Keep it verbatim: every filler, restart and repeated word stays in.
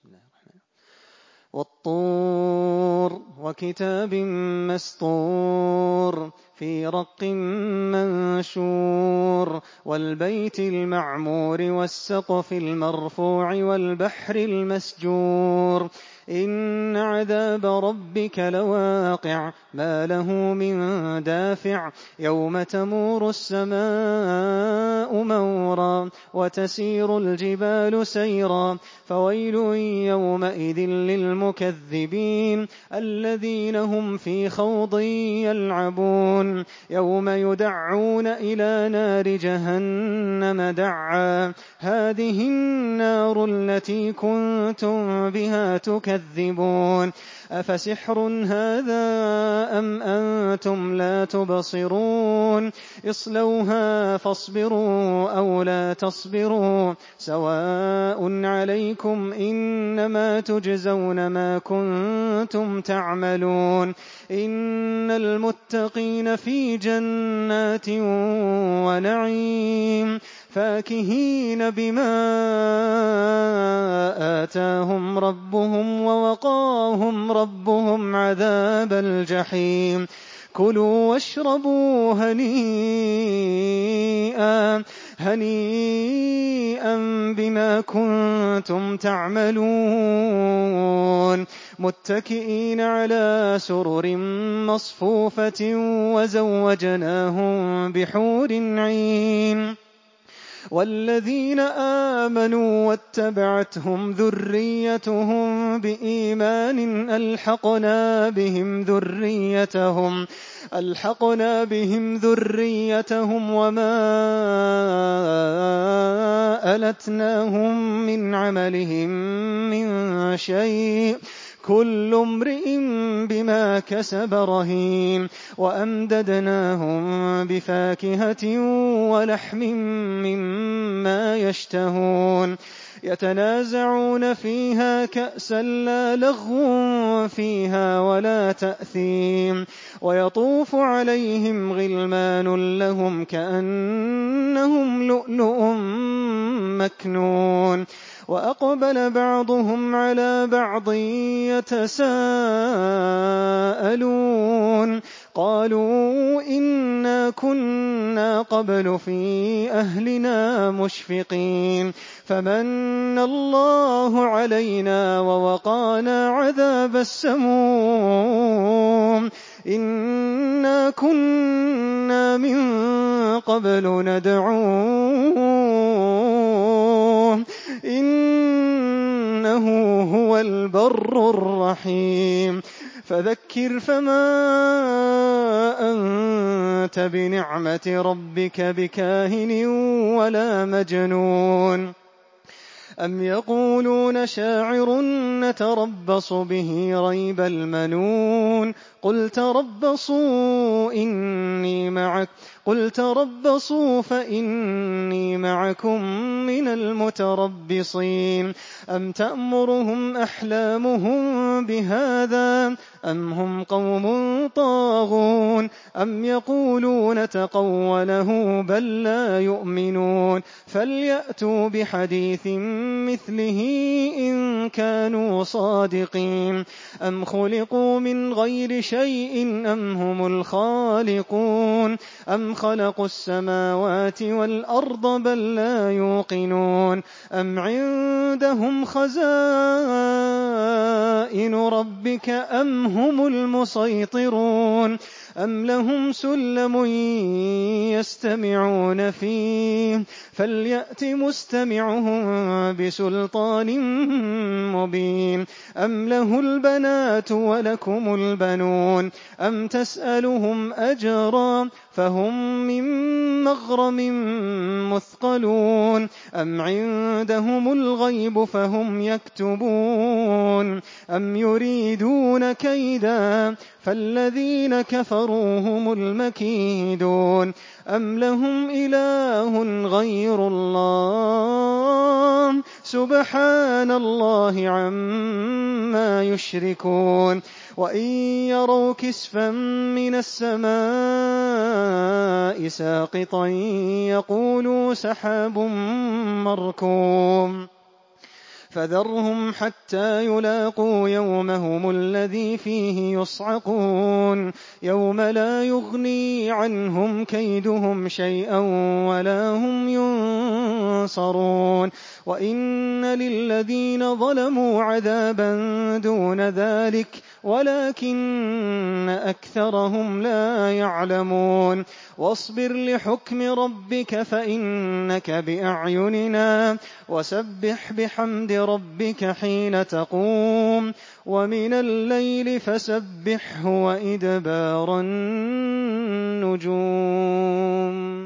بسم الله الرحمن الرحيم. والطور وكتاب مسطور في رق منشور والبيت المعمور والسقف المرفوع والبحر المسجور إن عذاب ربك لواقع ما له من دافع يوم تمور السماء مورا وتسير الجبال سيرا فويل يومئذ للمكذبين الذين هم في خوض يلعبون يوم يدعون إلى نار جهنم دعا هذه النار التي كنتم بها تكذبون أفسحر هذا أم أنتم لا تبصرون اصلوها فاصبروا أو لا تصبروا سواء عليكم إنما تجزون ما كنتم تعملون إن المتقين في جنات ونعيم فاكهين بما آتاهم ربهم ووقاهم ربهم عذاب الجحيم كلوا واشربوا هنيئا هنيئا بما كنتم تعملون متكئين على سرر مصفوفة وزوجناهم بحور عين والذين آمنوا واتبعتهم ذريتهم بإيمان ألحقنا بهم ذريتهم ألحقنا بهم ذريتهم وما ألتناهم من عملهم من شيء كل امرئ بما كسب رهين وأمددناهم بفاكهة ولحم مما يشتهون يتنازعون فيها كأسا لا لغو فيها ولا تأثيم ويطوف عليهم غلمان لهم كأنهم لؤلؤ مكنون وأقبل بعضهم على بعض يتساءلون قالوا إنا كنا قبل في أهلنا مشفقين فمن الله علينا ووقانا عذاب السموم إنا كنا من قبل ندعوه إنه هو البر الرحيم فذكر فما أنت بنعمة ربك بكاهن ولا مجنون أم يقولون شاعر نتربص به ريب المنون قل تربصوا إني معك قل تربصوا فإني معكم من المتربصين أم تأمرهم أحلامهم بهذا أم هم قوم طاغون أم يقولون تقوله بل لا يؤمنون فليأتوا بحديث مثله إن كانوا صادقين أم خلقوا من غير شيء أم هم الخالقون أم خلقوا السماوات والأرض بل لا يوقنون أم عندهم خزائن ربك أم هم المسيطرون أم لهم سلم يستمعون فيه فليأت مستمعهم بسلطان مبين أم له البنات ولكم البنون أم تسألهم أجرا فهم من مغرم مثقلون أم عندهم الغيب فهم يكتبون أم يريدون كيدا فالذين كفروا هم المكيدون أم لهم إله غير الله سبحان الله عما يشركون وإن يروا كسفا من السماء ساقطا يقولوا سحاب مركوم فذرهم حتى يلاقوا يومهم الذي فيه يصعقون يوم لا يغني عنهم كيدهم شيئا ولا هم ينصرون وإن للذين ظلموا عذابا دون ذلك ولكن أكثرهم لا يعلمون واصبر لحكم ربك فإنك بأعيننا وسبح بحمد ربك حين تقوم ومن الليل فسبحه وإدبار النجوم.